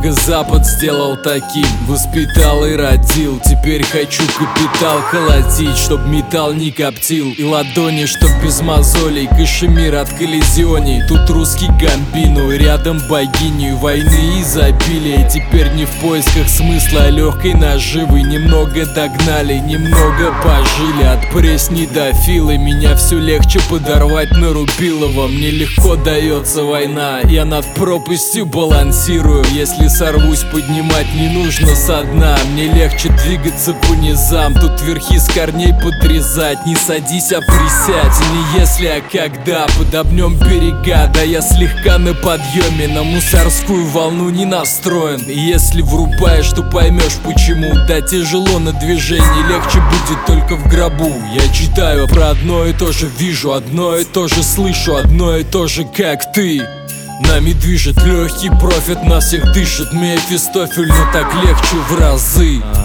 Благо Запад сделал таким, воспитал и родил. Теперь хочу капитал колотить, чтоб металл не коптил, и ладони, чтоб без мозолей. Кашемир от коллизионей, тут русский Гамбину, рядом богиню войны и изобилия. Теперь не в поисках смысла, а легкой наживы. Немного догнали, немного пожили. От пресни до филы меня все легче подорвать на Рубилова. Мне легко дается война, я над пропастью балансирую. Если сорвусь, поднимать не нужно со дна. Мне легче двигаться по низам, тут верхи с корней подрезать. Не садись, а присядь, не если, а когда. Подобнем берега, да я слегка на подъеме, на мусорскую волну не настроен. И если врубаешь, то поймешь почему. Да тяжело на движении, легче будет только в гробу. Я читаю про одно и то же, вижу одно и то же, слышу одно и то же, как ты. Нами движет легкий профит, на всех дышит Мефистофель, но так легче в разы.